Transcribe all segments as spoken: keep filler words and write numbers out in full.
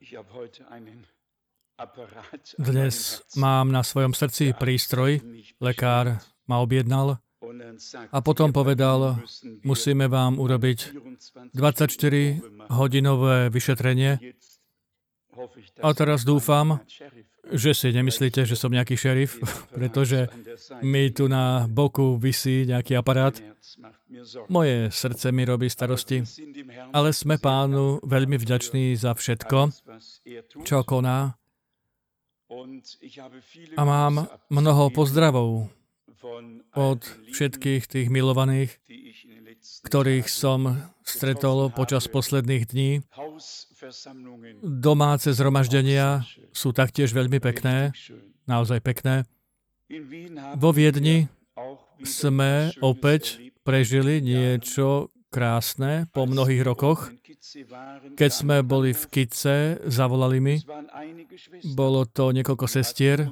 Dnes mám na svojom srdci prístroj, lekár ma objednal a potom povedal, musíme vám urobiť dvadsaťštyri hodinové vyšetrenie. A teraz dúfam, že si nemyslíte, že som nejaký šerif, pretože mi tu na boku visí nejaký aparát. Moje srdce mi robí starosti, ale sme Pánu veľmi vďační za všetko, čo koná. A mám mnoho pozdravov od všetkých tých milovaných, ktorých som stretol počas posledných dní. Domáce zhromaždenia sú taktiež veľmi pekné, naozaj pekné. Vo Viedni sme opäť prežili niečo krásne po mnohých rokoch. Keď sme boli v Kice, zavolali mi. Bolo to niekoľko sestier,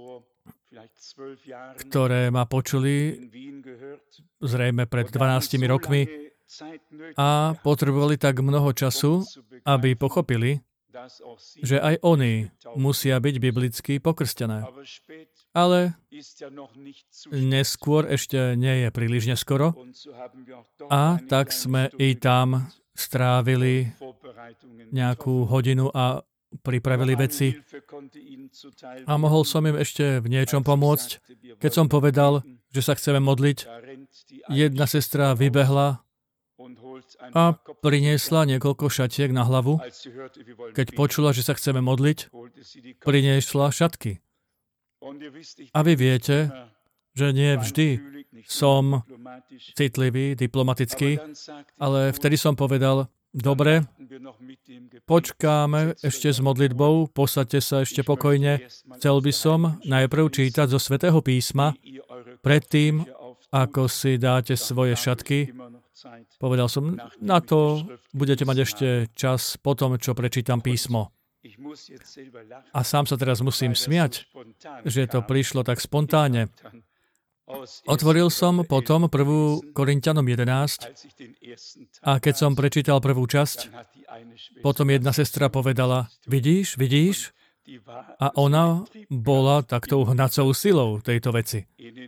ktoré ma počuli zrejme pred dvanástimi rokmi a potrebovali tak mnoho času, aby pochopili, že aj oni musia byť biblicky pokrstené. Ale neskôr ešte nie je príliš neskoro a tak sme i tam strávili nejakú hodinu a pripravili veci. A mohol som im ešte v niečom pomôcť. Keď som povedal, že sa chceme modliť, jedna sestra vybehla a priniesla niekoľko šatiek na hlavu. Keď počula, že sa chceme modliť, priniesla šatky. A vy viete, že nie vždy som citlivý, diplomatický, ale vtedy som povedal, dobre, počkáme ešte s modlitbou, posaďte sa ešte pokojne. Chcel by som najprv čítať zo Svätého písma, predtým, ako si dáte svoje šatky. Povedal som, na to budete mať ešte čas po tom, čo prečítam písmo. A sám sa teraz musím smiať, že to prišlo tak spontánne. Otvoril som potom prvú Korinťanom jedenásť a keď som prečítal prvú časť, potom jedna sestra povedala, vidíš, vidíš? A ona bola taktou hnacou silou tejto veci.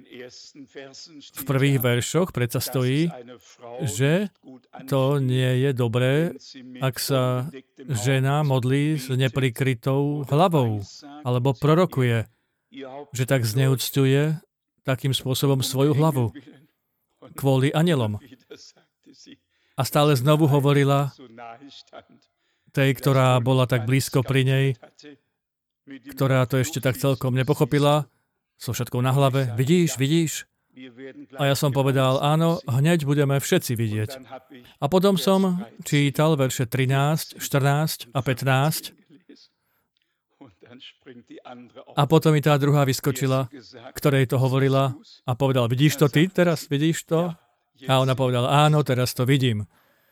V prvých veršoch predsa stojí, že to nie je dobré, ak sa žena modlí s neprikrytou hlavou, alebo prorokuje, že tak zneúcťuje takým spôsobom svoju hlavu kvôli anjelom. A stále znovu hovorila tej, ktorá bola tak blízko pri nej, ktorá to ešte tak celkom nepochopila, so všetkou na hlave. Vidíš, vidíš? A ja som povedal, áno, hneď budeme všetci vidieť. A potom som čítal verše trinásť, štrnásť a pätnásť. A potom mi tá druhá vyskočila, ktorej to hovorila a povedala, vidíš to ty teraz? Vidíš to? A ona povedala, áno, teraz to vidím.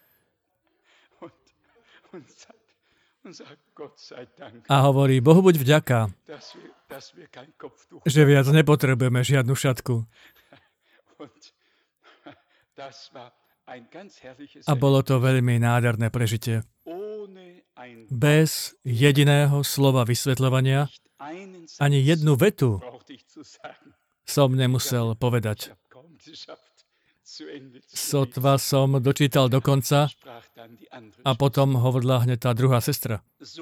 A hovorí, Bohu buď vďaka, že viac nepotrebujeme žiadnu šatku. A bolo to veľmi nádherné prežitie. Bez jediného slova vysvetľovania ani jednu vetu som nemusel povedať. Sotva som dočítal do konca a potom hovorila hneď tá druhá sestra.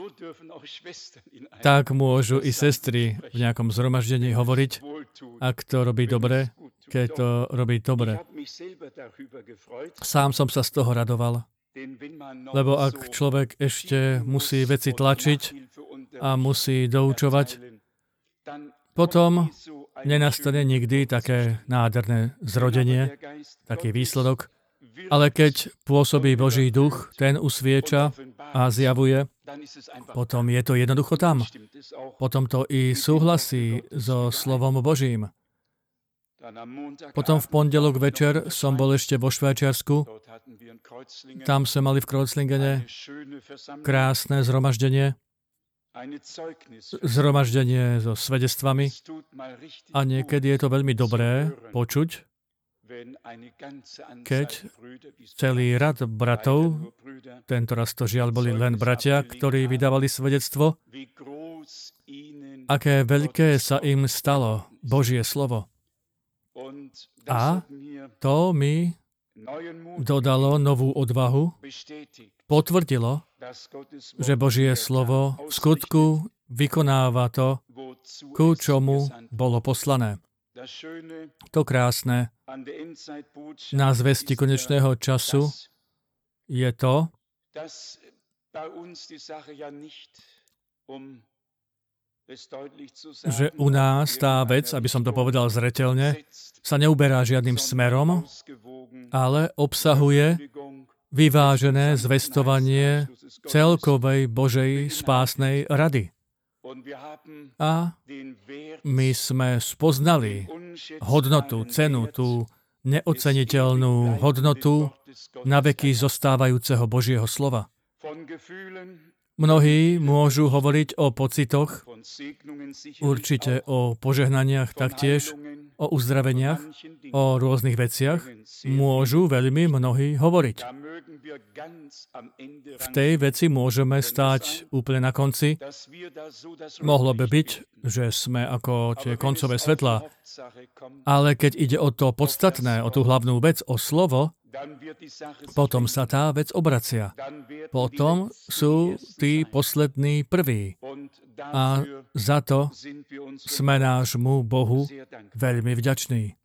Tak môžu i sestry v nejakom zhromaždení hovoriť, ak to robí dobre, keď to robí dobre. Sám som sa z toho radoval, lebo ak človek ešte musí veci tlačiť a musí doučovať, potom nenastane nikdy také nádherné zrodenie, taký výsledok. Ale keď pôsobí Boží duch, ten usvieča a zjavuje, potom je to jednoducho tam. Potom to i súhlasí so slovom Božím. Potom v pondelok večer som bol ešte vo Švajčiarsku. Tam sme mali v Kreuzlingene krásne zhromaždenie. Zhromaždenie so svedectvami. A niekedy je to veľmi dobré počuť, keď celý rad bratov, tento raz to žiaľ boli len bratia, ktorí vydávali svedectvo, aké veľké sa im stalo Božie slovo. A to mi dodalo novú odvahu, potvrdilo, že Božie slovo v skutku vykonáva to, ku čomu bolo poslané. To krásne na zvesti konečného času je to, že u nás tá vec, aby som to povedal zreteľne, sa neuberá žiadnym smerom, ale obsahuje vyvážené zvestovanie celkovej Božej spásnej rady. A my sme spoznali hodnotu, cenu, tú neoceniteľnú hodnotu na veky zostávajúceho Božieho slova. Mnohí môžu hovoriť o pocitoch, určite o požehnaniach taktiež, o uzdraveniach, o rôznych veciach. Môžu veľmi mnohí hovoriť. V tej veci môžeme stáť úplne na konci. Mohlo by byť, že sme ako tie koncové svetlá. Ale keď ide o to podstatné, o tú hlavnú vec, o slovo, potom sa tá vec obracia. Potom sú tí poslední prví. A za to sme nášmu Bohu veľmi vďační.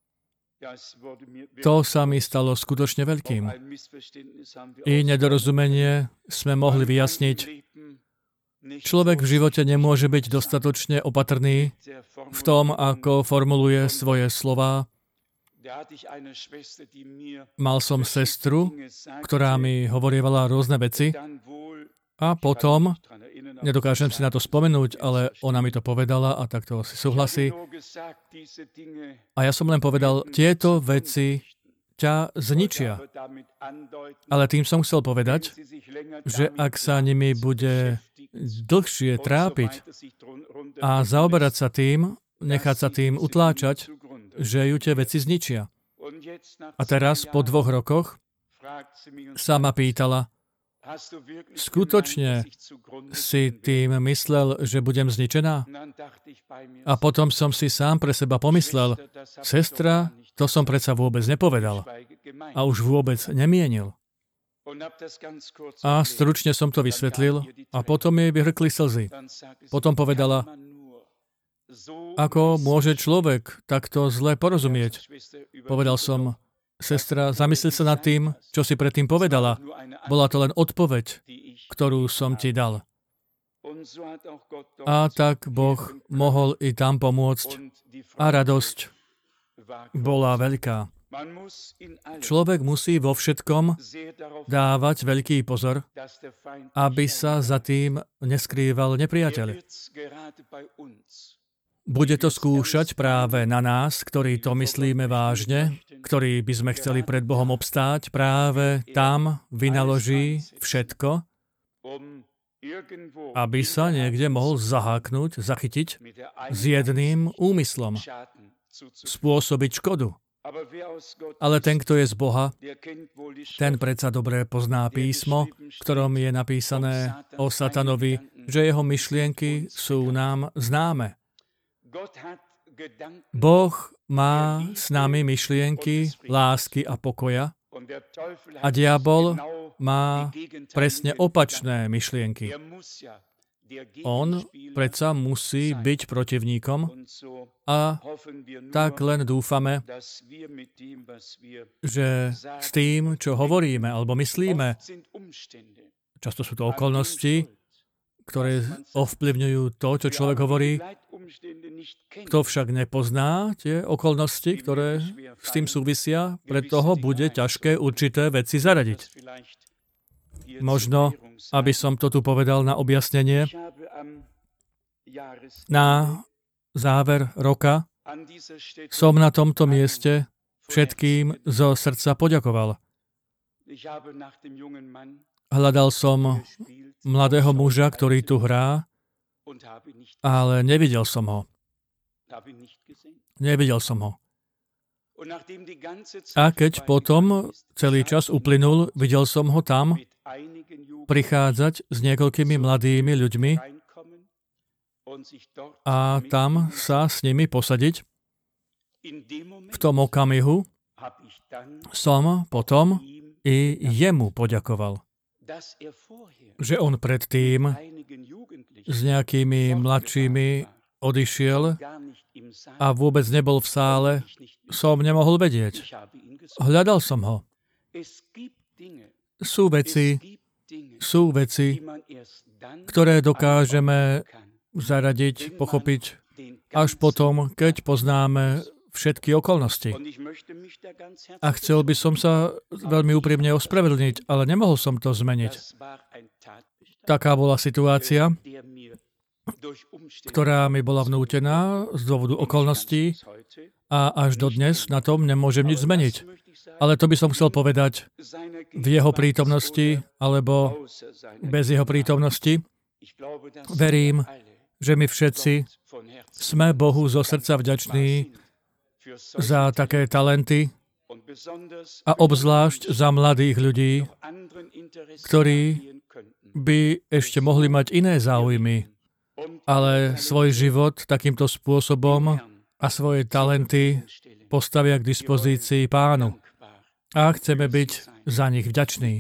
To sa mi stalo skutočne veľkým. I nedorozumenie sme mohli vyjasniť. Človek v živote nemôže byť dostatočne opatrný v tom, ako formuluje svoje slová. Mal som sestru, ktorá mi hovorievala rôzne veci a potom, nedokážem si na to spomenúť, ale ona mi to povedala a takto si súhlasí. A ja som len povedal, tieto veci ťa zničia. Ale tým som chcel povedať, že ak sa nimi bude dlhšie trápiť a zaoberať sa tým, nechať sa tým utláčať, že ju tie veci zničia. A teraz, po dvoch rokoch, sa ma pýtala, skutočne si tým myslel, že budem zničená? A potom som si sám pre seba pomyslel, sestra, to som predsa vôbec nepovedal. A už vôbec nemienil. A stručne som to vysvetlil a potom jej vyhrkli slzy. Potom povedala, ako môže človek takto zle porozumieť? Povedal som, sestra, zamysli sa nad tým, čo si predtým povedala. Bola to len odpoveď, ktorú som ti dal. A tak Boh mohol i tam pomôcť a radosť bola veľká. Človek musí vo všetkom dávať veľký pozor, aby sa za tým neskrýval nepriateľ. Bude to skúšať práve na nás, ktorí to myslíme vážne, ktorí by sme chceli pred Bohom obstáť, práve tam vynaloží všetko, aby sa niekde mohol zaháknuť, zachytiť s jedným úmyslom, spôsobiť škodu. Ale ten, kto je z Boha, ten predsa dobre pozná písmo, v ktorom je napísané o Satanovi, že jeho myšlienky sú nám známe. Boh má s nami myšlienky lásky a pokoja a diabol má presne opačné myšlienky. On predsa musí byť protivníkom a tak len dúfame, že s tým, čo hovoríme alebo myslíme, často sú to okolnosti, ktoré ovplyvňujú to, čo človek hovorí. Kto však nepozná tie okolnosti, ktoré s tým súvisia, pre toho bude ťažké určité veci zaradiť. Možno, aby som to tu povedal na objasnenie, na záver roka som na tomto mieste všetkým zo srdca poďakoval. Hľadal som mladého muža, ktorý tu hrá, ale nevidel som ho. Nevidel som ho. A keď potom celý čas uplynul, videl som ho tam prichádzať s niekoľkými mladými ľuďmi a tam sa s nimi posadiť. V tom okamihu som potom i jemu poďakoval, že on predtým s nejakými mladšími odišiel a vôbec nebol v sále, som nemohol vedieť. Hľadal som ho. Sú veci, sú veci, ktoré dokážeme zaradiť, pochopiť až potom, keď poznáme všetky okolnosti. A chcel by som sa veľmi úprimne ospravedlniť, ale nemohol som to zmeniť. Taká bola situácia, ktorá mi bola vnútená z dôvodu okolností a až dodnes na tom nemôžem nič zmeniť. Ale to by som chcel povedať v jeho prítomnosti alebo bez jeho prítomnosti. Verím, že my všetci sme Bohu zo srdca vďační za také talenty a obzvlášť za mladých ľudí, ktorí by ešte mohli mať iné záujmy, ale svoj život takýmto spôsobom a svoje talenty postavia k dispozícii Pánu. A chceme byť za nich vďační.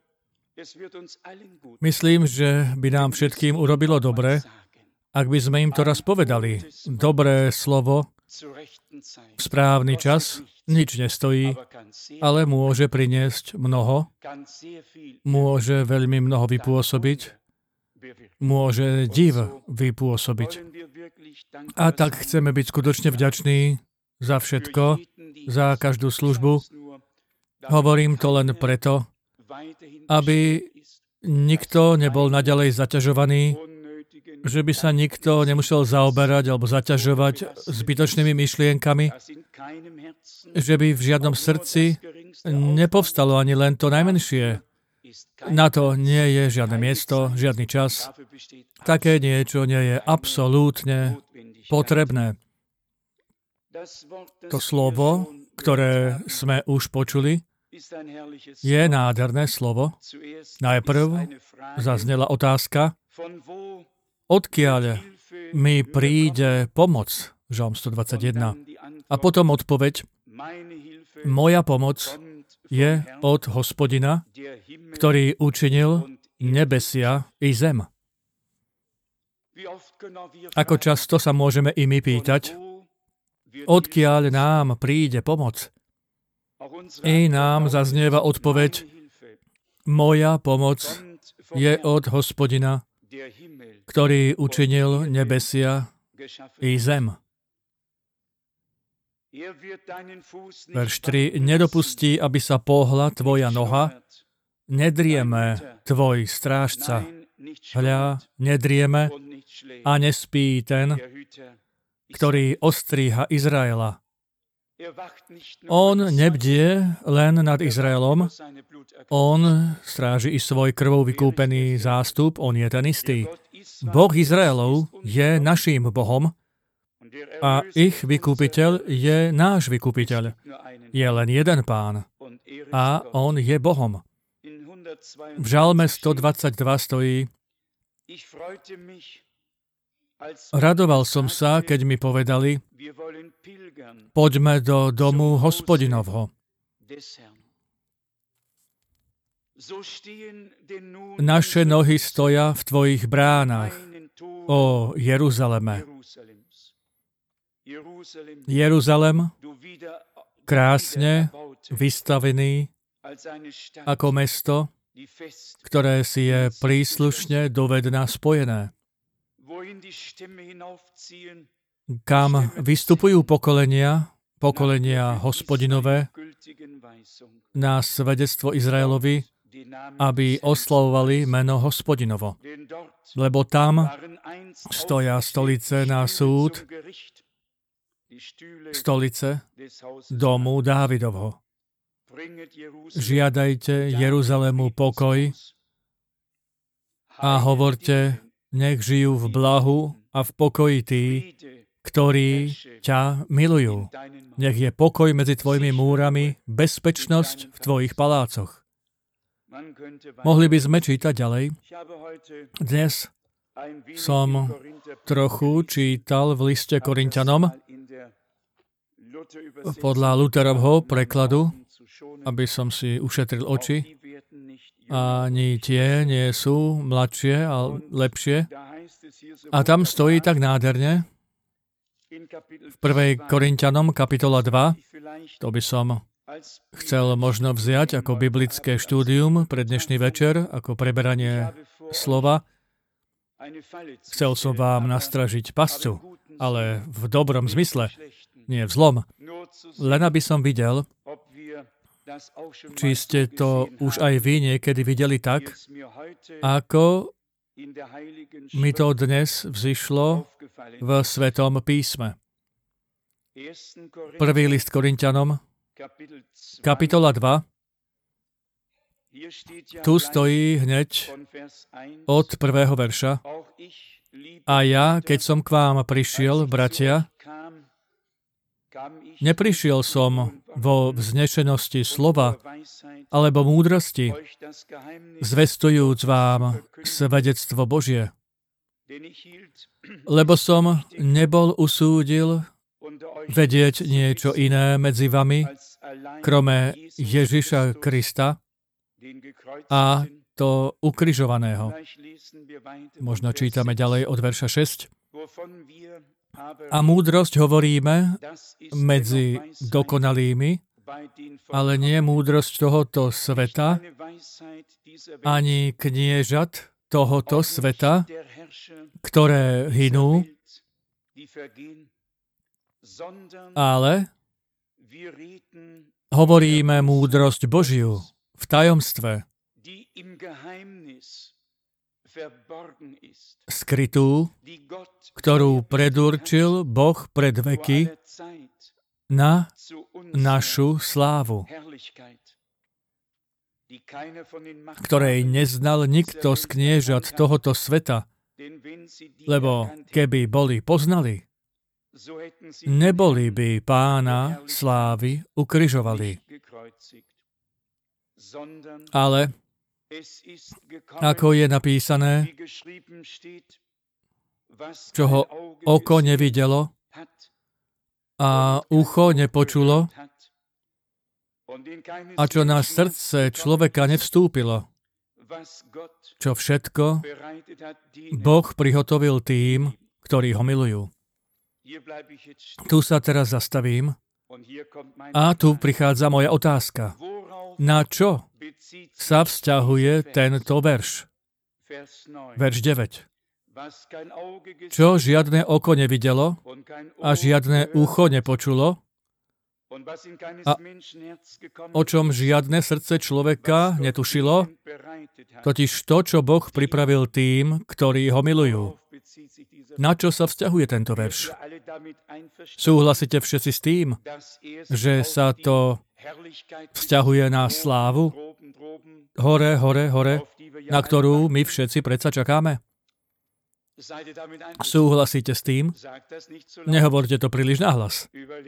Myslím, že by nám všetkým urobilo dobre, ak by sme im to raz povedali. Dobré slovo, správny čas, nič nestojí, ale môže priniesť mnoho, môže veľmi mnoho vypôsobiť, môže div vypôsobiť. A tak chceme byť skutočne vďační za všetko, za každú službu. Hovorím to len preto, aby nikto nebol naďalej zaťažovaný, že by sa nikto nemusel zaoberať alebo zaťažovať zbytočnými myšlienkami, že by v žiadnom srdci nepovstalo ani len to najmenšie. Na to nie je žiadne miesto, žiadny čas. Také niečo nie je absolútne potrebné. To slovo, ktoré sme už počuli, je nádherné slovo. Najprv zaznela otázka, odkiaľ mi príde pomoc, Žalm stodvadsaťjeden. A potom odpoveď, moja pomoc je od Hospodina, ktorý učinil nebesia i zem. Ako často sa môžeme i my pýtať, odkiaľ nám príde pomoc? I nám zaznieva odpoveď, moja pomoc je od Hospodina, ktorý učinil nebesia i zem. Verš tri. Nedopustí, aby sa pohla tvoja noha, nedrieme tvoj strážca. Hľa, nedrieme a nespí ten, ktorý ostríha Izraela. On nebdie len nad Izraelom, on stráži i svoj krvou vykúpený zástup, on je ten istý. Boh Izraelov je naším Bohom a ich vykúpiteľ je náš vykúpiteľ. Je len jeden Pán a on je Bohom. V Žalme stodvadsaťdva stojí, radoval som sa, keď mi povedali, poďme do domu Hospodinovho. Naše nohy stoja v tvojich bránach, o Jeruzaleme. Jeruzalem, krásne vystavený ako mesto, ktoré si je príslušne dovedna spojené. Kam vystupujú pokolenia, pokolenia Hospodinové, na svedectvo Izraelovi, aby oslavovali meno Hospodinovo. Lebo tam stoja stolice na súd, stolice domu Dávidovho. Žiadajte Jeruzalému pokoj a hovorte, nech žijú v blahu a v pokoji tí, ktorí ťa milujú. Nech je pokoj medzi tvojimi múrami, bezpečnosť v tvojich palácoch. Mohli by sme čítať ďalej. Dnes som trochu čítal v liste Korinťanom podľa Lutherovho prekladu, aby som si ušetril oči. Ani tie nie sú mladšie a lepšie. A tam stojí tak nádherne v prvej Korinťanom kapitola dva. To by som chcel možno vziať ako biblické štúdium pre dnešný večer, ako preberanie slova. Chcel som vám nastražiť pascu, ale v dobrom zmysle, nie v zlom. Len aby som videl, či ste to už aj vy niekedy videli tak, ako mi to dnes vzišlo v Svetom písme. Prvý list Korinťanom, kapitola dva. Tu stojí hneď od prvého verša. A ja, keď som k vám prišiel, bratia, neprišiel som vo vznešenosti slova alebo múdrosti, zvestujúc vám svedectvo Božie. Lebo som nebol usúdil vedieť niečo iné medzi vami, krome Ježiša Krista a to ukrižovaného. Možno čítame ďalej od verša šesť. A múdrosť hovoríme medzi dokonalými, ale nie múdrosť tohoto sveta, ani kniežat tohoto sveta, ktoré hynú, ale hovoríme múdrosť Božiu v tajomstve, skrytú, ktorú predurčil Boh pred veky na našu slávu, ktorej neznal nikto z kniežat tohoto sveta, lebo keby boli poznali, neboli by Pána slávy ukrižovali. Ale ako je napísané, čo ho oko nevidelo a ucho nepočulo a čo na srdce človeka nevstúpilo, čo všetko Boh prihotovil tým, ktorí ho milujú. Tu sa teraz zastavím a tu prichádza moja otázka. Na čo sa vzťahuje tento verš? Verš deväť. Čo žiadne oko nevidelo a žiadne ucho nepočulo a o čom žiadne srdce človeka netušilo, totiž to, čo Boh pripravil tým, ktorí ho milujú. Na čo sa vzťahuje tento verš? Súhlasíte všetci s tým, že sa to vzťahuje na slávu? Hore, hore, hore, na ktorú my všetci predsa čakáme? Súhlasíte s tým? Nehovorte to príliš nahlas.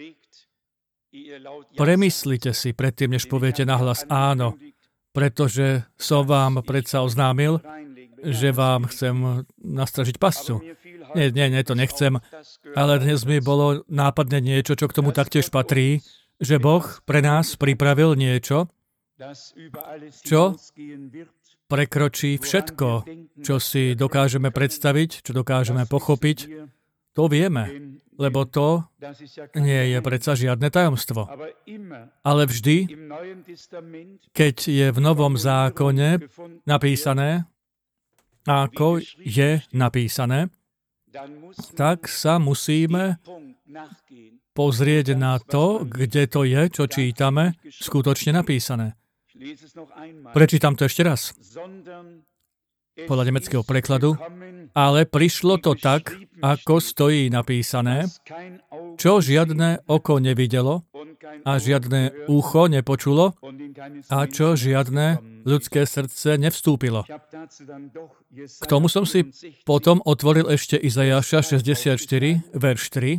Premyslite si predtým, než poviete nahlas áno, pretože som vám predsa oznámil, že vám chcem nastražiť pascu. Nie, nie, nie, to nechcem, ale dnes mi bolo nápadne niečo, čo k tomu taktiež patrí, že Boh pre nás pripravil niečo, čo prekročí všetko, čo si dokážeme predstaviť, čo dokážeme pochopiť. To vieme, lebo to nie je predsa žiadne tajomstvo. Ale vždy, keď je v Novom zákone napísané, ako je napísané, tak sa musíme pozrieť na to, kde to je, čo čítame, skutočne napísané. Prečítam to ešte raz. Podľa nemeckého prekladu. Ale prišlo to tak, ako stojí napísané, čo žiadne oko nevidelo a žiadne ucho nepočulo a čo žiadne ľudské srdce nevstúpilo. K tomu som si potom otvoril ešte Izaiáša šesťdesiatštyri, verš tri.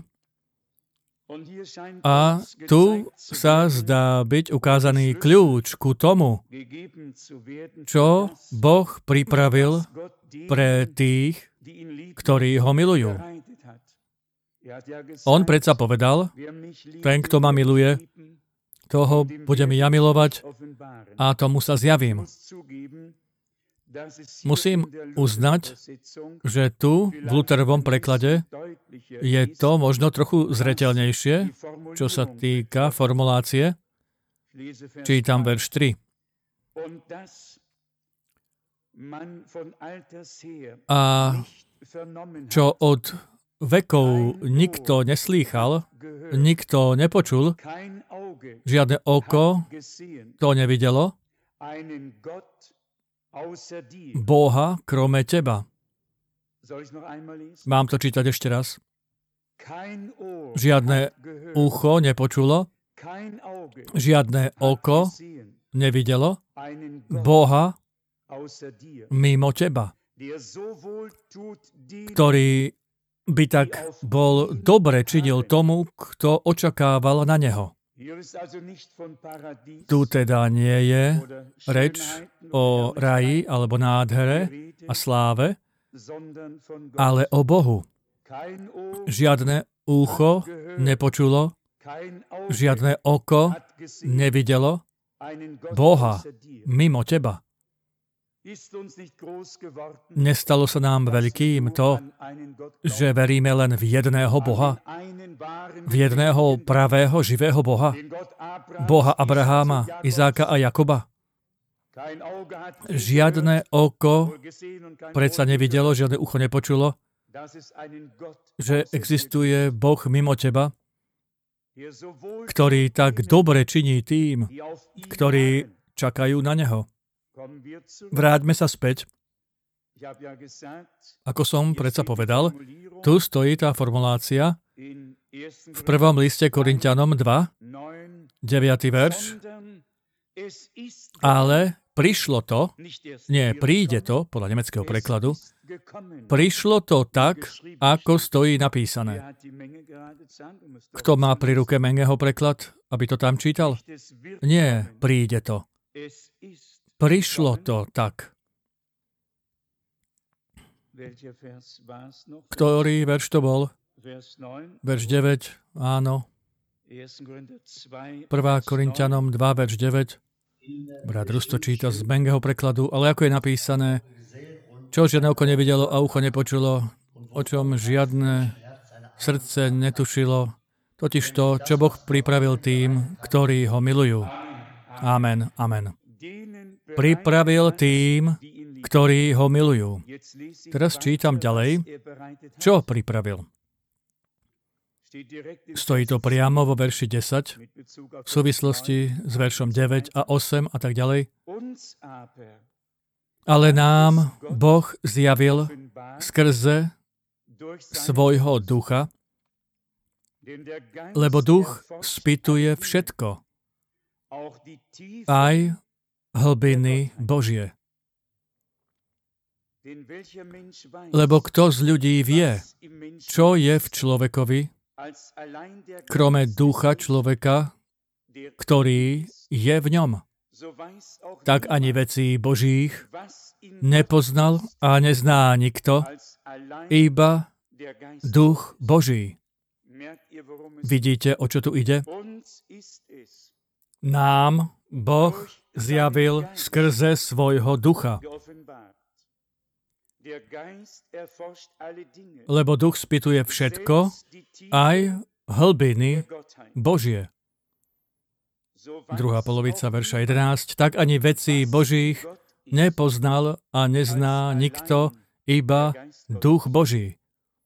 A tu sa zdá byť ukázaný kľúč ku tomu, čo Boh pripravil pre tých, ktorí ho milujú. On predsa povedal, ten, kto ma miluje, toho budem ja milovať a tomu sa zjavím. Musím uznať, že tu v Lutherovom preklade je to možno trochu zreteľnejšie, čo sa týka formulácie. Čítam verš tri. A čo od vekov nikto neslýchal, nikto nepočul, žiadne oko to nevidelo, Boha krome teba. Mám to čítať ešte raz. Žiadne ucho nepočulo, žiadne oko nevidelo Boha mimo teba, ktorý by tak bol dobre činil tomu, kto očakával na neho. Tu teda nie je reč o raji alebo nádhere a sláve, ale o Bohu. Žiadne ucho nepočulo, žiadne oko nevidelo Boha mimo teba. Nestalo sa nám veľkým to, že veríme len v jedného Boha, v jedného pravého, živého Boha, Boha Abraháma, Izáka a Jakoba. Žiadne oko predsa nevidelo, žiadne ucho nepočulo, že existuje Boh mimo teba, ktorý tak dobre činí tým, ktorí čakajú na Neho. Vráťme sa späť. Ako som predsa povedal, tu stojí tá formulácia v prvom liste Korinťanom dva, deviaty verš. Ale prišlo to, nie, príde to, podľa nemeckého prekladu, prišlo to tak, ako stojí napísané. Kto má pri ruke Mengeho preklad, aby to tam čítal? Nie, príde to. Prišlo to tak. Ktorý verš to bol? Verš deväť, áno. prvá Korinťanom dva, verš deväť. Brat Rusto číta z Mengeho prekladu, ale ako je napísané, čo žiadne oko nevidelo a ucho nepočulo, o čom žiadne srdce netušilo, totiž to, čo Boh pripravil tým, ktorí ho milujú. Amen, amen. Pripravil tým, ktorí ho milujú. Teraz čítam ďalej, čo pripravil. Stojí to priamo vo verši desať, v súvislosti s veršom deväť a osem a tak ďalej. Ale nám Boh zjavil skrze svojho ducha, lebo duch spytuje všetko, aj hlbiny Božie. Lebo kto z ľudí vie, čo je v človekovi, krome ducha človeka, ktorý je v ňom. Tak ani vecí Božích nepoznal a nezná nikto, iba duch Boží. Vidíte, o čo tu ide? Nám Boh zjavil skrze svojho ducha. Lebo duch spytuje všetko, aj hlbiny Božie. Druhá polovica verša jedenásť. Tak ani vecí Božích nepoznal a nezná nikto, iba duch Boží.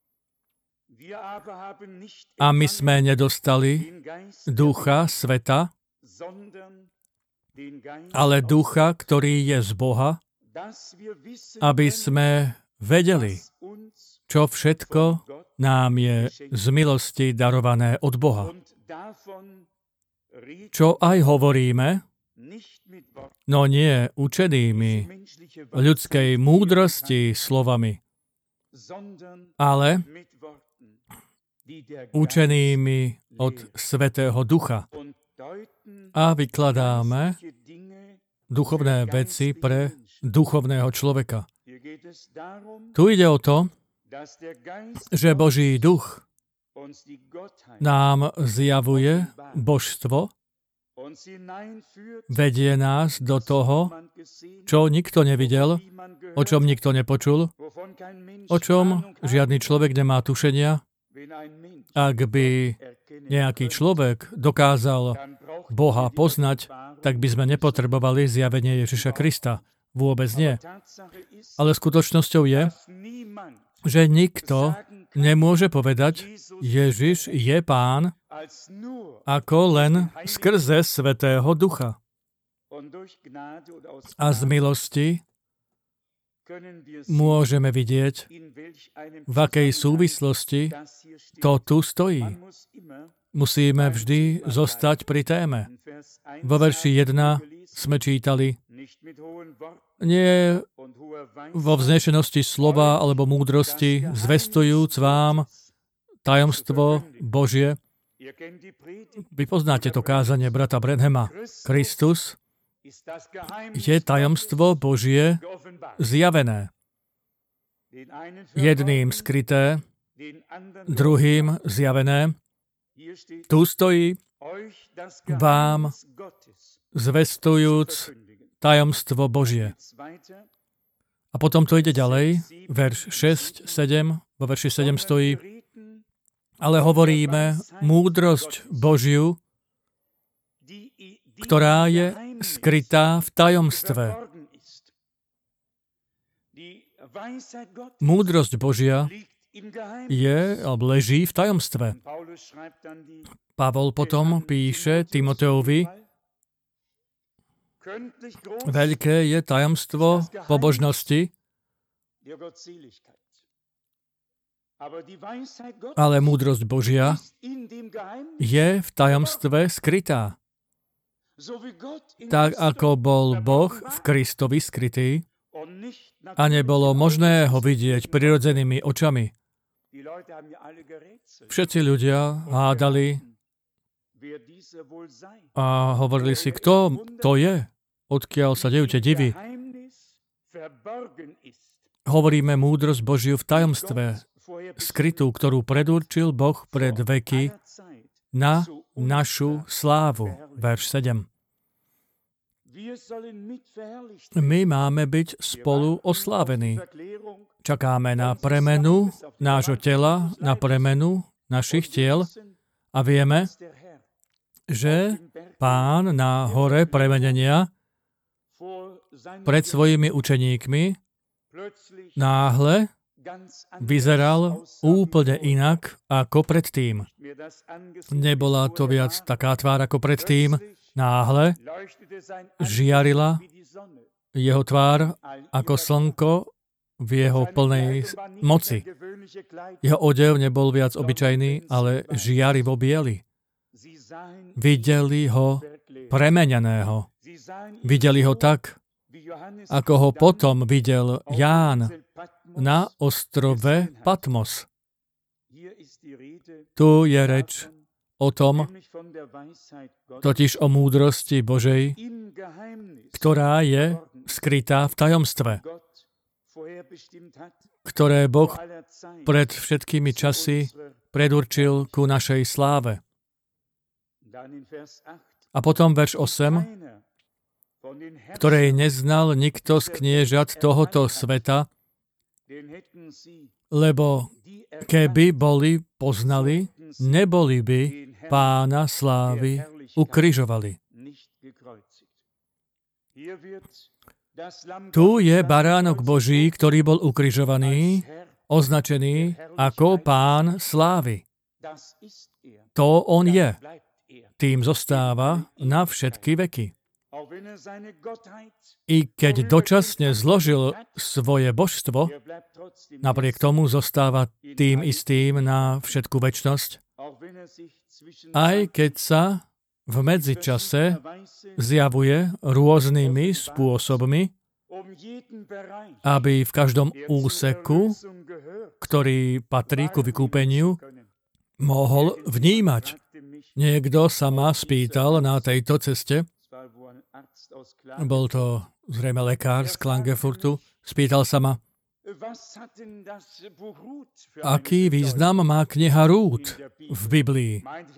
A my sme nedostali ducha sveta, ale ducha, ktorý je z Boha, aby sme vedeli, čo všetko nám je z milosti darované od Boha. Čo aj hovoríme, no nie učenými ľudskej múdrosti slovami, ale učenými od Svätého Ducha. A vykladáme duchovné veci pre duchovného človeka. Tu ide o to, že Boží duch nám zjavuje božstvo, vedie nás do toho, čo nikto nevidel, o čom nikto nepočul, o čom žiadny človek nemá tušenia. Ak by nejaký človek dokázal Boha poznať, tak by sme nepotrebovali zjavenie Ježiša Krista. Vôbec nie. Ale skutočnosťou je, že nikto nemôže povedať, Ježiš je Pán, ako len skrze Svätého Ducha. A z milosti môžeme vidieť, v akej súvislosti to tu stojí. Musíme vždy zostať pri téme. Vo verši jeden sme čítali, nie vo vznešenosti slova alebo múdrosti, zvestujúc vám tajomstvo Božie. Vy poznáte to kázanie brata Branhama. Kristus je tajomstvo Božie zjavené. Jedným skryté, druhým zjavené. Tu stojí vám zvestujúc tajomstvo Božie. A potom to ide ďalej, verš šesť, sedem, vo verši sedem stojí, ale hovoríme múdrosť Božiu, ktorá je skrytá v tajomstve. Múdrosť Božia je, alebo leží v tajomstve. Pavol potom píše Timoteovi, veľké je tajomstvo pobožnosti, ale múdrosť Božia je v tajomstve skrytá. Tak ako bol Boh v Kristovi skrytý a nebolo možné ho vidieť prirodzenými očami. Všetci ľudia hádali a hovorili si, kto to je, odkiaľ sa dejú tie divy. Hovoríme múdrosť Božiu v tajomstve, skrytú, ktorú predurčil Boh pred veky na našu slávu. Verš sedem. My máme byť spolu oslávení. Čakáme na premenu nášho tela, na premenu našich tiel a vieme, že Pán na hore premenenia pred svojimi učeníkmi náhle vyzeral úplne inak ako predtým. Nebola to viac taká tvár ako predtým. Náhle žiarila jeho tvár ako slnko v jeho plnej moci. Jeho odev nebol viac obyčajný, ale žiarivo biely. Videli ho premeneného. Videli ho tak, ako ho potom videl Ján na ostrove Patmos. Tu je reč o tom, totiž o múdrosti Božej, ktorá je skrytá v tajomstve, ktoré Boh pred všetkými časy predurčil ku našej sláve. A potom verš osem, ktorej neznal nikto z kniežat tohoto sveta, lebo keby boli poznali, neboli by Pána slávy ukrižovali. Tu je baránok Boží, ktorý bol ukrižovaný, označený ako Pán slávy. To on je. Tým zostáva na všetky veky. I keď dočasne zložil svoje božstvo, napriek tomu zostáva tým istým na všetku večnosť, aj keď sa v medzičase zjavuje rôznymi spôsobmi, aby v každom úseku, ktorý patrí ku vykúpeniu, mohol vnímať. Niekto sa ma spýtal na tejto ceste, bol to zrejme lekár z Klagenfurtu, spýtal sa ma, aký význam má kniha Rút v Biblii.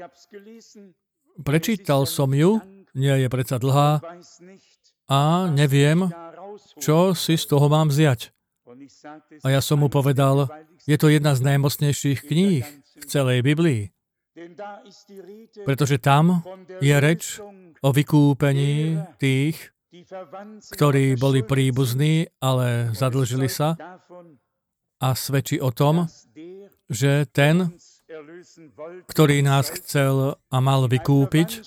Prečítal som ju, nie je predsa dlhá, a neviem, čo si z toho mám vziať. A ja som mu povedal, je to jedna z najmocnejších kníh v celej Biblii. Pretože tam je reč o vykúpení tých, ktorí boli príbuzní, ale zadlžili sa, a svedčí o tom, že ten, ktorý nás chcel a mal vykúpiť,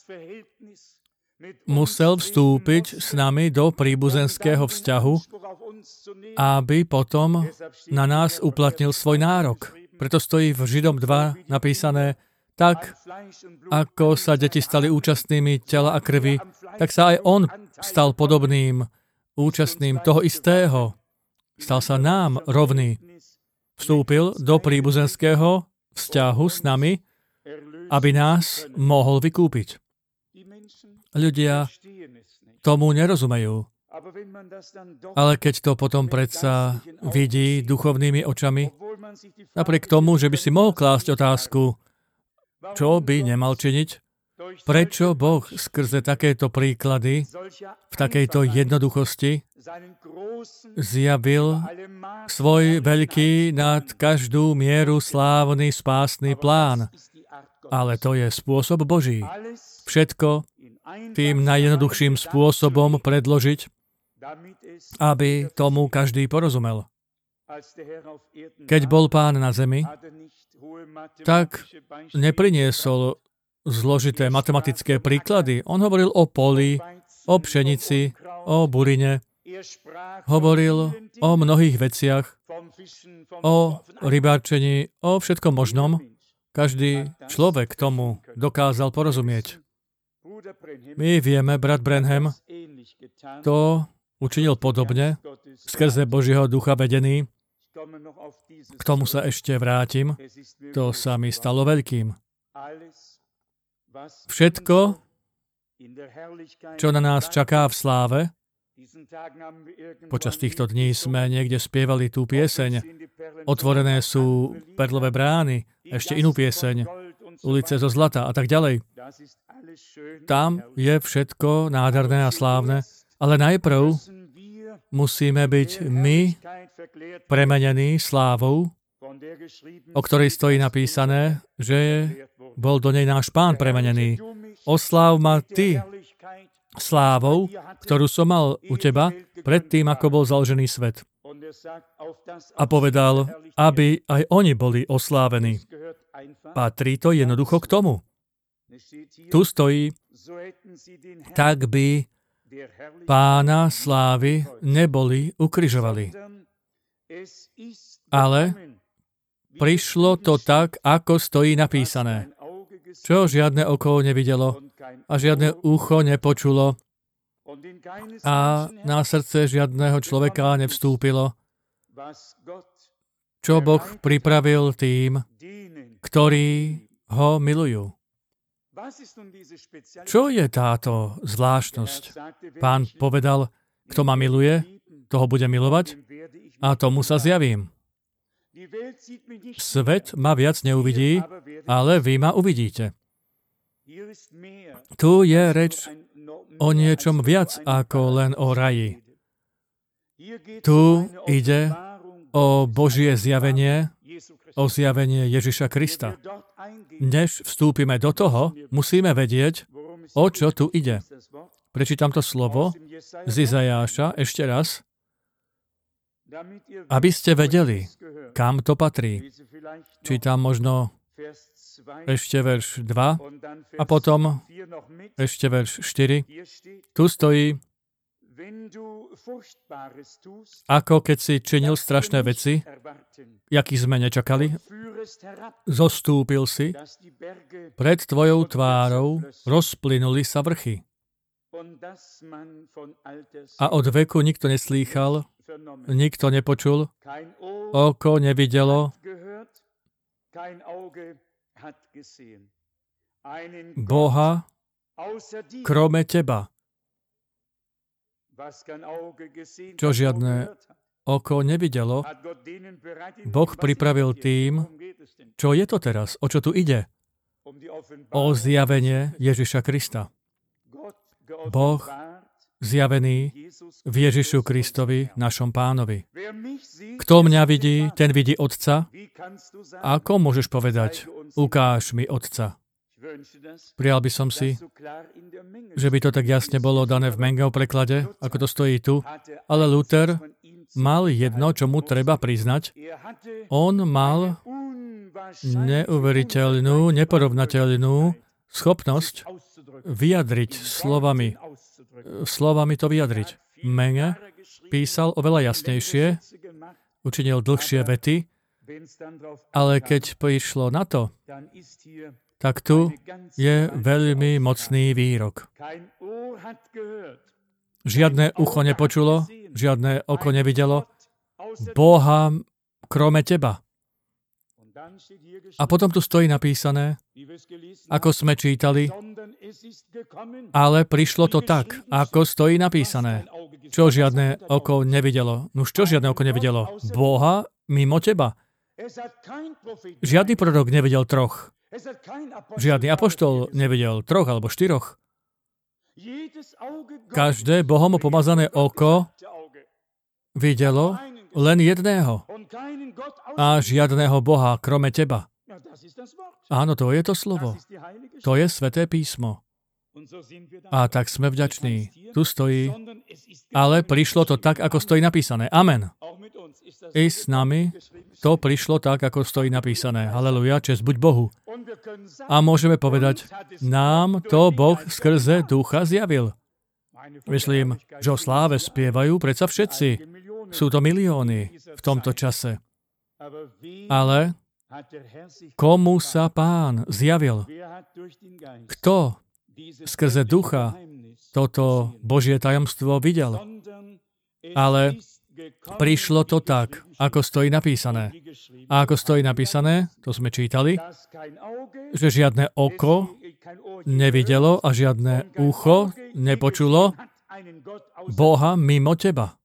musel vstúpiť s nami do príbuzenského vzťahu, aby potom na nás uplatnil svoj nárok. Preto stojí v Židom dva napísané, tak ako sa deti stali účastnými tela a krvi, tak sa aj on stal podobným, účastným toho istého. Stal sa nám rovný. Vstúpil do príbuzenského vzťahu s nami, aby nás mohol vykúpiť. Ľudia tomu nerozumejú. Ale keď to potom predsa vidí duchovnými očami, napriek tomu, že by si mohol klásť otázku, čo by nemal činiť, prečo Boh skrze takéto príklady, v takejto jednoduchosti, zjavil svoj veľký nad každú mieru slávny spásny plán. Ale to je spôsob Boží. Všetko tým najjednoduchším spôsobom predložiť, aby tomu každý porozumel. Keď bol Pán na zemi, tak nepriniesol zložité matematické príklady. On hovoril o poli, o pšenici, o burine. Hovoril o mnohých veciach, o rybárčení, o všetkom možnom. Každý človek tomu dokázal porozumieť. My vieme, brat Branham to učinil podobne, skrze Božieho ducha vedený. K tomu sa ešte vrátim. To sa mi stalo veľkým. Všetko, čo na nás čaká v sláve, počas týchto dní sme niekde spievali tú pieseň. Otvorené sú perlové brány, ešte inú pieseň, ulice zo zlata a tak ďalej. Tam je všetko nádherné a slávne, ale najprv musíme byť my premenení slávou, o ktorej stojí napísané, že bol do nej náš Pán premenený. Osláv ma ty slávou, ktorú som mal u teba predtým, ako bol založený svet. A povedal, aby aj oni boli oslávení. Patrí to jednoducho k tomu. Tu stojí, tak by Pána slávy neboli ukrižovali. Ale prišlo to tak, ako stojí napísané. Čo žiadne oko nevidelo a žiadne ucho nepočulo a na srdce žiadneho človeka nevstúpilo, čo Boh pripravil tým, ktorí ho milujú. Čo je táto zvláštnosť? Pán povedal, kto ma miluje, toho bude milovať a tomu sa zjavím. Svet ma viac neuvidí, ale vy ma uvidíte. Tu je reč o niečom viac ako len o raji. Tu ide o Božie zjavenie, o zjavenie Ježiša Krista. Než vstúpime do toho, musíme vedieť, o čo tu ide. Prečítam to slovo z Izajáša ešte raz, aby ste vedeli, kam to patrí. Čítam možno ešte verš dva a potom ešte verš štyri. Tu stojí, ako keď si činil strašné veci, jaký sme nečakali, zostúpil si, Pred tvojou tvárou rozplynuli sa vrchy. A od veku nikto neslýchal, nikto nepočul, oko nevidelo, Boha krome teba. Čo žiadne oko nevidelo, Boh pripravil tým, čo je to teraz, o čo tu ide. O zjavenie Ježiša Krista. Boh zjavený v Ježišu Kristovi, našom Pánovi. Kto mňa vidí, ten vidí Otca. Ako môžeš povedať, ukáž mi Otca? Prijal by som si, že by to tak jasne bolo dané v Mengov preklade, ako to stojí tu, ale Luther mal jedno, čo mu treba priznať. On mal neuveriteľnú, neporovnateľnú schopnosť vyjadriť slovami. Slovami to vyjadriť. Menge písal oveľa jasnejšie, učinil dlhšie vety, ale keď prišlo na to, tak tu je veľmi mocný výrok. Žiadne ucho nepočulo, žiadne oko nevidelo Boha krome teba. A potom tu stojí napísané, ako sme čítali, ale prišlo to tak, ako stojí napísané. Čo žiadne oko nevidelo? Nuž čo žiadne oko nevidelo? Boha mimo teba. Žiadny prorok nevidel troch. Žiadny apoštol nevidel troch alebo štyroch. Každé Bohom pomazané oko videlo len jedného. A žiadného Boha krome teba. Áno, to je to slovo. To je Sväté písmo. A tak sme vďační. Tu stojí, ale prišlo to tak, ako stojí napísané. Amen. I s nami to prišlo tak, ako stojí napísané. Haleluja, česť buď Bohu. A môžeme povedať, nám to Boh skrze Ducha zjavil. Myslím, že o sláve spievajú predsa všetci. Sú to milióny v tomto čase. Ale komu sa Pán zjavil? Kto skrze Ducha toto Božie tajomstvo videl? Ale prišlo to tak, ako stojí napísané. A ako stojí napísané, to sme čítali, že žiadne oko nevidelo a žiadne ucho nepočulo Boha mimo teba.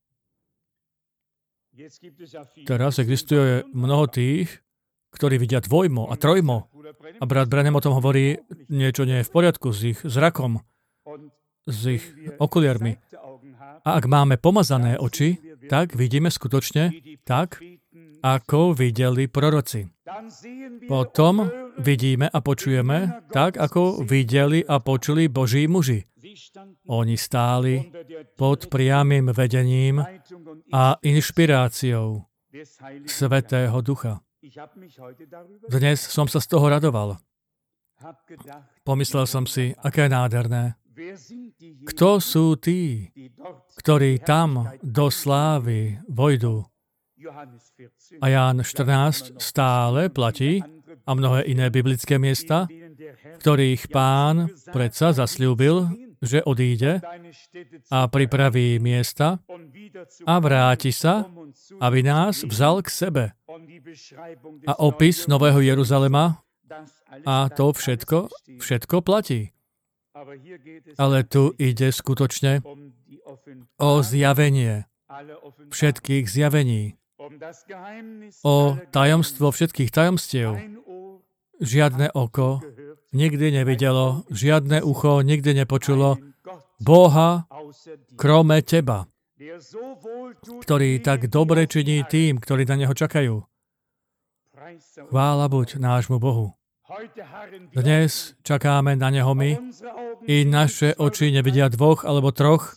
Teraz existuje mnoho tých, ktorí vidia dvojmo a trojmo. A brat Branham o tom hovorí, niečo nie je v poriadku s ich zrakom, s ich okuliarmi. A ak máme pomazané oči, tak vidíme skutočne tak, ako videli proroci. Potom vidíme a počujeme tak, ako videli a počuli Boží muži. Oni stáli pod priamym vedením a inšpiráciou Svätého Ducha. Dnes som sa z toho radoval. Pomyslel som si, aké nádherné. Kto sú tí, ktorí tam do slávy vojdu? A Ján štrnásť stále platí a mnohé iné biblické miesta, ktorých Pán predsa zasľúbil, že odíde a pripraví miesta a vráti sa, aby nás vzal k sebe. A opis Nového Jeruzalema a to všetko, všetko platí. Ale tu ide skutočne o zjavenie všetkých zjavení, o tajomstvo všetkých tajomstiev. Žiadne oko nikdy nevidelo, žiadne ucho nikdy nepočulo Boha krome teba, ktorý tak dobre činí tým, ktorí na Neho čakajú. Chvála buď nášmu Bohu. Dnes čakáme na Neho my, i naše oči nevidia dvoch alebo troch.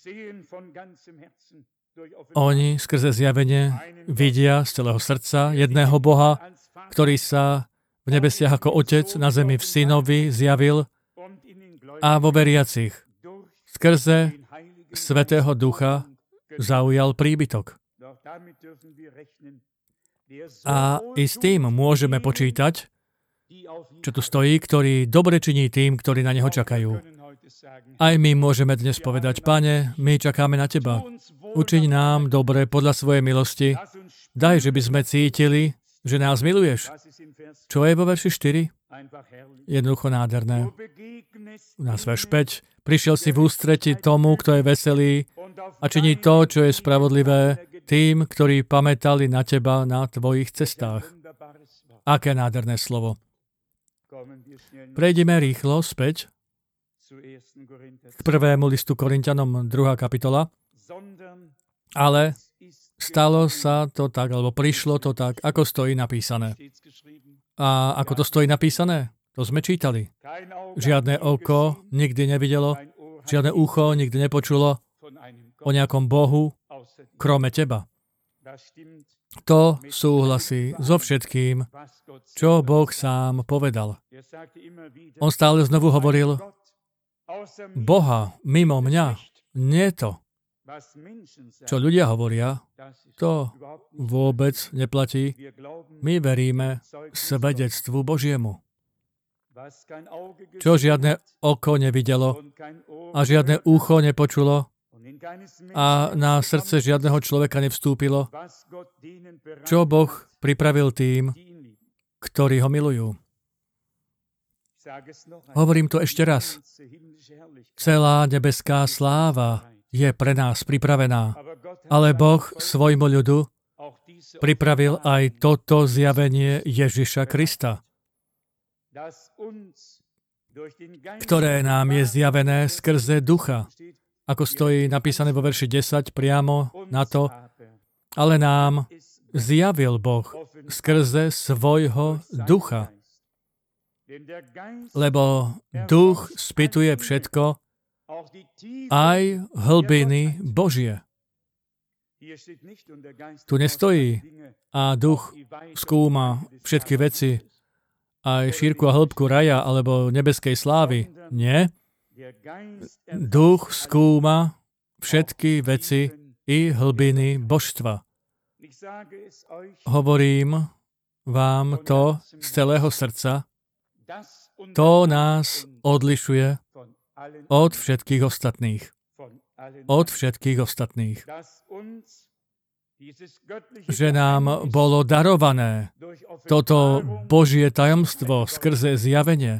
Oni skrze zjavenie vidia z celého srdca jedného Boha, ktorý sa v nebesiach ako Otec na zemi v Synovi zjavil a vo veriacich skrze Svätého Ducha zaujal príbytok. A i s tým môžeme počítať, čo tu stojí, ktorý dobre činí tým, ktorí na neho čakajú. Aj my môžeme dnes povedať, Pane, my čakáme na Teba. Učiň nám dobre podľa svojej milosti. Daj, že by sme cítili, že nás miluješ. Čo je vo verši štyri? Jednoducho nádherné. U nás verš päť. Prišiel si v ústreti tomu, kto je veselý a činí to, čo je spravodlivé, tým, ktorí pamätali na Teba na Tvojich cestách. Aké nádherné slovo. Prejdeme rýchlo späť k prvému listu Korinťanom, druhá kapitola. Ale stalo sa to tak, alebo prišlo to tak, ako stojí napísané. A ako to stojí napísané? To sme čítali. Žiadne oko nikdy nevidelo, žiadne ucho nikdy nepočulo o nejakom Bohu, krome Teba. To súhlasí so všetkým, čo Boh sám povedal. On stále znovu hovoril, Boha mimo mňa, nie to. Čo ľudia hovoria, to vôbec neplatí. My veríme svedectvu Božiemu. Čo žiadne oko nevidelo a žiadne ucho nepočulo a na srdce žiadneho človeka nevstúpilo, čo Boh pripravil tým, ktorí ho milujú. Hovorím to ešte raz. Celá nebeská sláva je pre nás pripravená, ale Boh svojmu ľudu pripravil aj toto zjavenie Ježiša Krista, ktoré nám je zjavené skrze ducha. Ako stojí napísané vo verši desať priamo na to, ale nám zjavil Boh skrze svojho ducha. Lebo duch spytuje všetko, aj hlbiny Božie. Tu nestojí a duch skúma všetky veci, aj šírku a hĺbku raja alebo nebeskej slávy. Nie. Duch skúma všetky veci i hlbiny božstva. Hovorím vám to z celého srdca. To nás odlišuje od všetkých ostatných. Od všetkých ostatných. Že nám bolo darované toto Božie tajomstvo skrze zjavenie.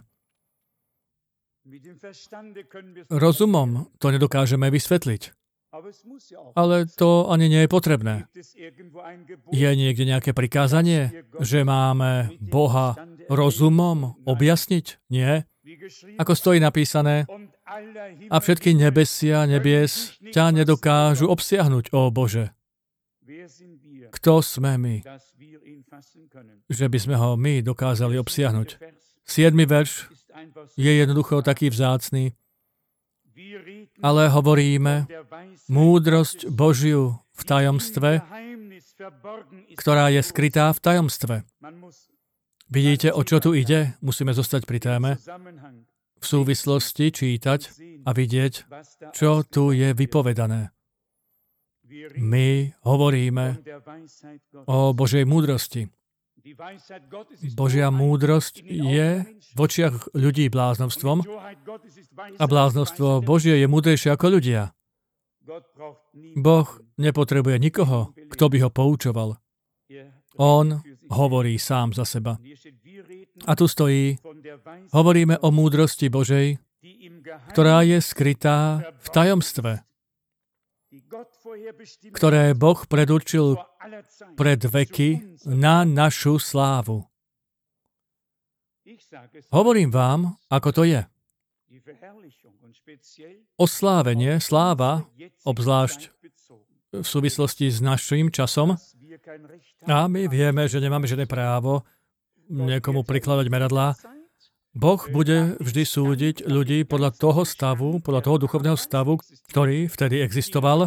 Rozumom to nedokážeme vysvetliť. Ale to ani nie je potrebné. Je niekde nejaké prikázanie, že máme Boha rozumom objasniť? Nie. Ako stojí napísané, a všetky nebesia, nebies ťa nedokážu obsiahnuť, ó Bože. Kto sme my, že by sme ho my dokázali obsiahnuť? Siedmy verš je jednoducho taký vzácny, ale hovoríme múdrosť Božiu v tajomstve, ktorá je skrytá v tajomstve. Vidíte, o čo tu ide? Musíme zostať pri téme. V súvislosti čítať a vidieť, čo tu je vypovedané. My hovoríme o Božej múdrosti. Božia múdrosť je v očiach ľudí bláznovstvom a bláznovstvo Božie je múdrejšie ako ľudia. Boh nepotrebuje nikoho, kto by ho poučoval. On hovorí sám za seba. A tu stojí, hovoríme o múdrosti Božej, ktorá je skrytá v tajomstve, ktoré Boh predurčil pred veky na našu slávu. Hovorím vám, ako to je. Oslávenie, sláva, obzvlášť v súvislosti s naším časom, a my vieme, že nemáme žiadne právo niekomu prikladať meradlá. Boh bude vždy súdiť ľudí podľa toho stavu, podľa toho duchovného stavu, ktorý vtedy existoval.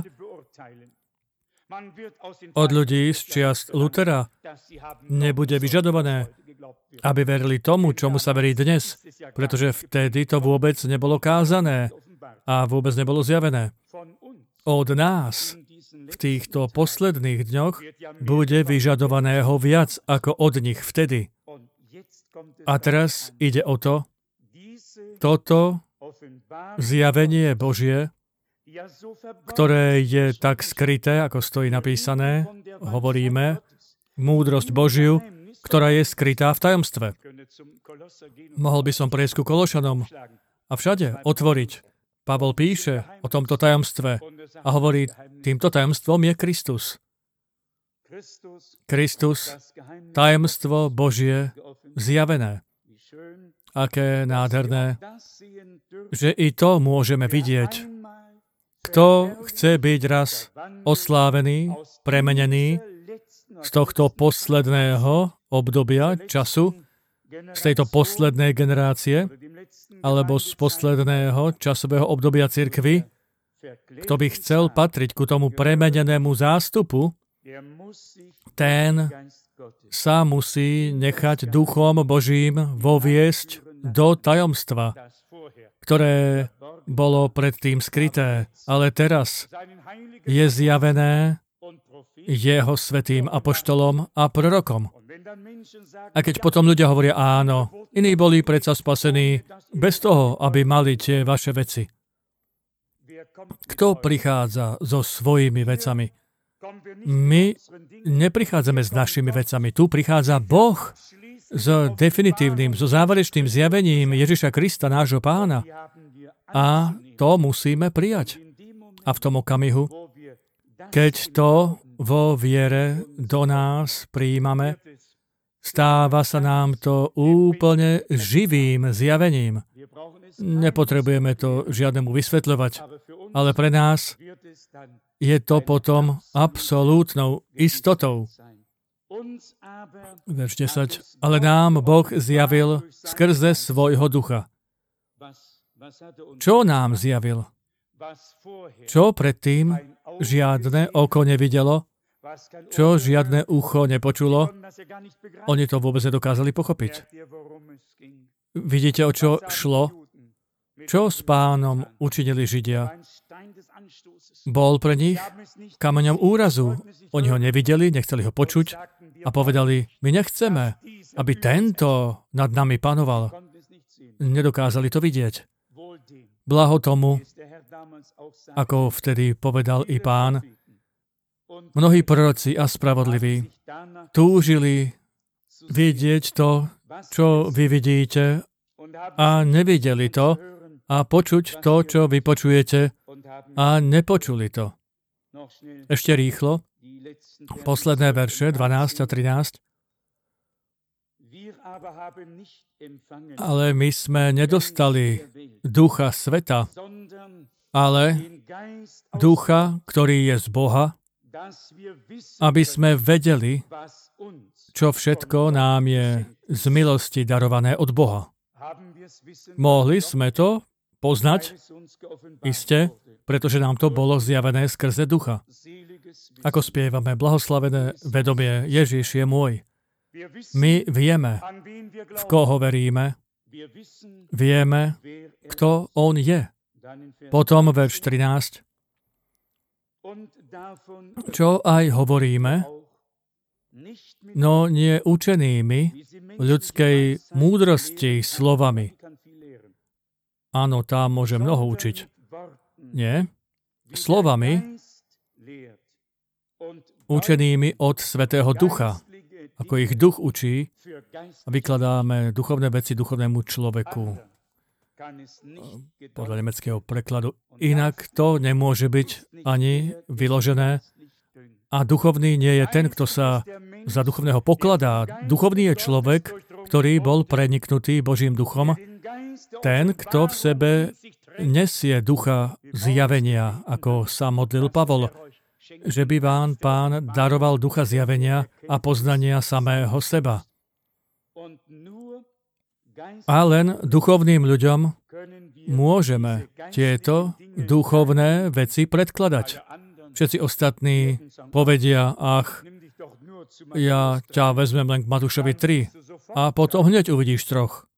Od ľudí z čiast Lutera nebude vyžadované, aby verili tomu, čomu sa verí dnes, pretože vtedy to vôbec nebolo kázané a vôbec nebolo zjavené. Od nás v týchto posledných dňoch bude vyžadovaného viac ako od nich vtedy. A teraz ide o to, toto zjavenie Božie, ktoré je tak skryté, ako stojí napísané, hovoríme, múdrosť Božiu, ktorá je skrytá v tajomstve. Mohol by som prejsť ku Kološanom a všade otvoriť. Pavol píše o tomto tajomstve a hovorí, týmto tajomstvom je Kristus. Kristus, tajomstvo Božie zjavené. Aké nádherné, že i to môžeme vidieť. Kto chce byť raz oslávený, premenený z tohto posledného obdobia času, z tejto poslednej generácie, alebo z posledného časového obdobia cirkvi, kto by chcel patriť ku tomu premenenému zástupu, ten sa musí nechať Duchom Božím voviesť do tajomstva, ktoré bolo predtým skryté, ale teraz je zjavené jeho svätým apoštolom a prorokom. A keď potom ľudia hovoria áno, iní boli predsa spasení bez toho, aby mali tie vaše veci. Kto prichádza so svojimi vecami? My neprichádzame s našimi vecami. Tu prichádza Boh s definitívnym, so záverečným zjavením Ježiša Krista, nášho Pána. A to musíme prijať. A v tom okamihu, keď to vo viere do nás prijímame, stáva sa nám to úplne živým zjavením. Nepotrebujeme to žiadnemu vysvetľovať, ale pre nás je to potom absolútnou istotou. Verš desať. Ale nám Boh zjavil skrze svojho ducha. Čo nám zjavil? Čo predtým žiadne oko nevidelo? Čo žiadne ucho nepočulo? Oni to vôbec nedokázali pochopiť. Vidíte, o čo šlo? Čo s Pánom učinili Židia? Bol pre nich kameňom úrazu. Oni ho nevideli, nechceli ho počuť a povedali, my nechceme, aby tento nad nami panoval. Nedokázali to vidieť. Blaho tomu, ako vtedy povedal i Pán, mnohí proroci a spravodliví túžili vidieť to, čo vy vidíte, a nevideli to, a počuť to, čo vy počujete, a nepočuli to. Ešte rýchlo. Posledné verše, dvanásť a trinásť. Ale my sme nedostali ducha sveta, ale ducha, ktorý je z Boha, aby sme vedeli, čo všetko nám je z milosti darované od Boha. Mohli sme to poznať, iste, pretože nám to bolo zjavené skrze ducha. Ako spievame, blahoslavené vedomie, Ježiš je môj. My vieme, v koho veríme, vieme, kto on je. Potom verš trinásť. Čo aj hovoríme, no nie učenými ľudskej múdrosti slovami. Áno, tam môže mnoho učiť. Nie. Slovami učenými od Svätého Ducha. Ako ich duch učí, a vykladáme duchovné veci duchovnému človeku. Podľa nemeckého prekladu. Inak to nemôže byť ani vyložené. A duchovný nie je ten, kto sa za duchovného pokladá. Duchovný je človek, ktorý bol preniknutý Božím duchom. Ten, kto v sebe nesie ducha zjavenia, ako sa modlil Pavol, že by vám Pán daroval ducha zjavenia a poznania samého seba. A len duchovným ľuďom môžeme tieto duchovné veci predkladať. Všetci ostatní povedia, ach, ja ťa vezmem len k Matúšovi tri a potom hneď uvidíš troch.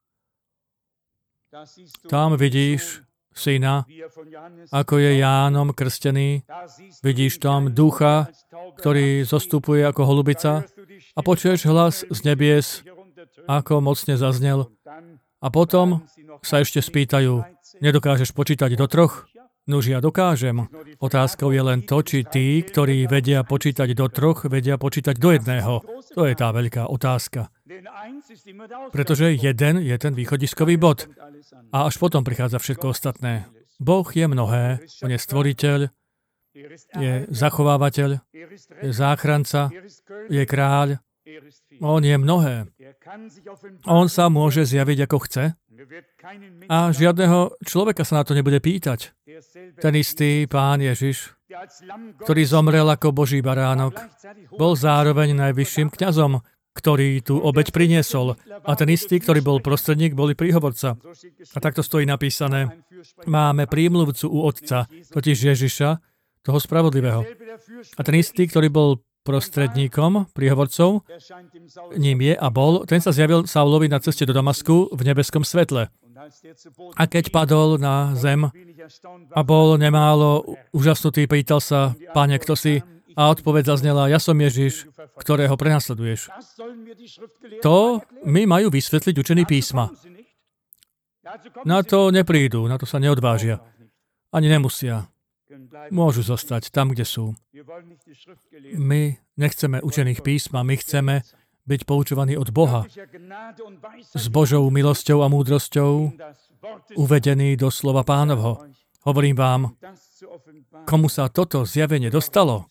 Tam vidíš syna, ako je Jánom krstený. Vidíš tam ducha, ktorý zostupuje ako holubica a počuješ hlas z nebies. ako mocne zaznel. A potom sa ešte spýtajú, nedokážeš počítať do troch? Nuž ja dokážem. Otázkou je len to, či tí, ktorí vedia počítať do troch, vedia počítať do jedného. To je tá veľká otázka. Pretože jeden je ten východiskový bod. A až potom prichádza všetko ostatné. Boh je mnohé. On je stvoriteľ, je zachovávateľ, je záchranca, je kráľ. On je mnohé. On sa môže zjaviť ako chce a žiadneho človeka sa na to nebude pýtať. Ten istý Pán Ježiš, ktorý zomrel ako Boží baránok, bol zároveň najvyšším kňazom, ktorý tú obeť priniesol. A ten istý, ktorý bol prostredník, boli príhovorca. A takto stojí napísané, máme prímluvcu u Otca, totiž Ježiša, toho spravodlivého. A ten istý, ktorý bol prostredníkom, príhovorcov, ním je a bol, ten sa zjavil Saulovi na ceste do Damasku v nebeskom svetle. A keď padol na zem a bol nemálo úžasnutý, pýtal sa, Pane, kto si? A odpoveď zaznela, ja som Ježiš, ktorého prenasleduješ. To mi majú vysvetliť učení písma. Na to neprídu, na to sa neodvážia. Ani nemusia. Môžu zostať tam, kde sú. My nechceme učených písma, my chceme byť poučovaní od Boha. S Božou milosťou a múdrosťou uvedení do slova Pánovho. Hovorím vám, komu sa toto zjavenie dostalo,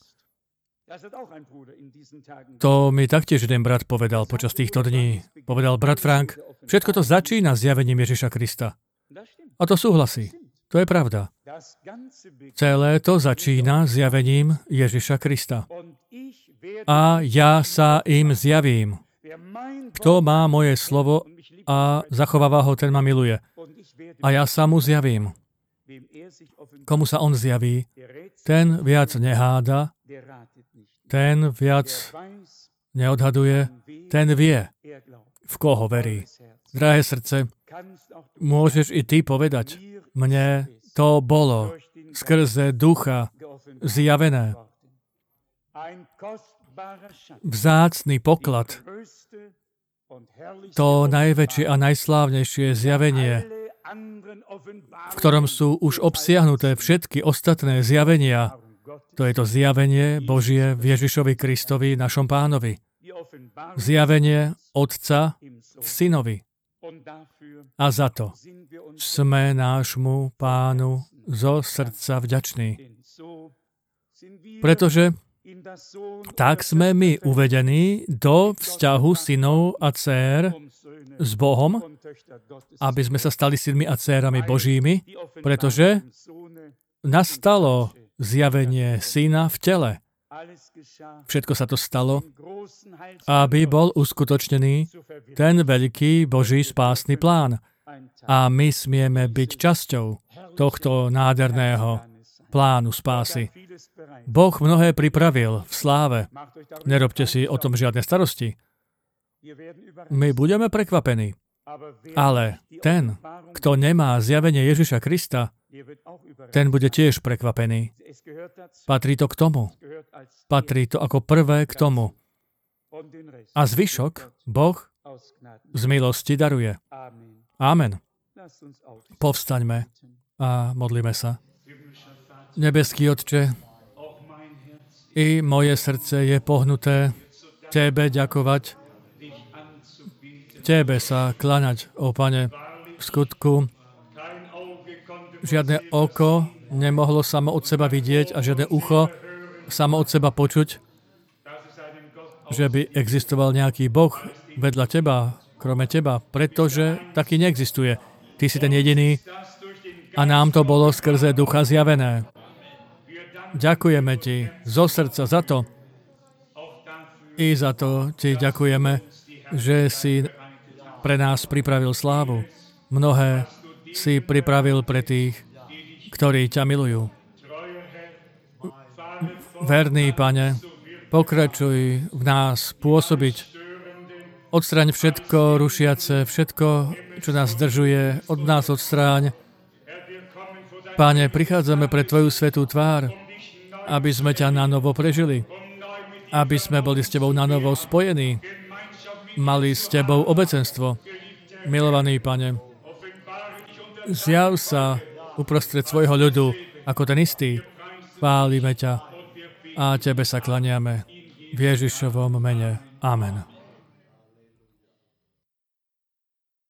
to mi taktiež jeden brat povedal počas týchto dní. Povedal brat Frank, všetko to začína zjavením Ježiša Krista. A to súhlasí. To je pravda. Celé to začína zjavením Ježiša Krista. A ja sa im zjavím. Kto má moje slovo a zachováva ho, ten ma miluje. A ja sa mu zjavím. Komu sa on zjaví, ten viac neháda, ten viac neodhaduje, ten vie, v koho verí. Drahé srdce, môžeš i ty povedať, mne to bolo skrze ducha zjavené. Vzácny poklad, to najväčšie a najslávnejšie zjavenie, v ktorom sú už obsiahnuté všetky ostatné zjavenia. To je to zjavenie Božie v Ježišovi Kristovi, našom Pánovi. Zjavenie Otca v Synovi. A za to sme nášmu Pánu zo srdca vďační. Pretože tak sme my uvedení do vzťahu synov a dcér s Bohom, aby sme sa stali synmi a dcérami Božími, pretože nastalo zjavenie syna v tele. Všetko sa to stalo, aby bol uskutočnený ten veľký Boží spásny plán. A my smieme byť časťou tohto nádherného plánu spásy. Boh mnohé pripravil v sláve. Nerobte si o tom žiadne starosti. My budeme prekvapení. Ale ten, kto nemá zjavenie Ježiša Krista, ten bude tiež prekvapený. Patrí to k tomu. Patrí to ako prvé k tomu. A zvyšok Boh z milosti daruje. Amen. Povstaňme a modlíme sa. Nebeský Otče, i moje srdce je pohnuté Tebe ďakovať, Tebe sa kláňať, ó Pane, v skutku. Žiadne oko nemohlo samo od seba vidieť a žiadne ucho samo od seba počuť, že by existoval nejaký Boh vedľa Teba, krome Teba, pretože taký neexistuje. Ty si ten jediný a nám to bolo skrze Ducha zjavené. Ďakujeme Ti zo srdca za to i za to Ti ďakujeme, že si pre nás pripravil slávu. Mnohé si pripravil pre tých, ktorí ťa milujú. Verný Pane, pokračuj v nás pôsobiť. Odstráň všetko rušiace, všetko, čo nás zdržuje, od nás odstráň. Pane, prichádzame pre Tvoju svätú tvár, aby sme ťa nanovo prežili, aby sme boli s Tebou nanovo spojení, mali s tebou obecenstvo. Milovaný Pane, zjav sa uprostred svojho ľudu ako ten istý. Chválime ťa a tebe sa klaniame. V Ježišovom mene. Amen.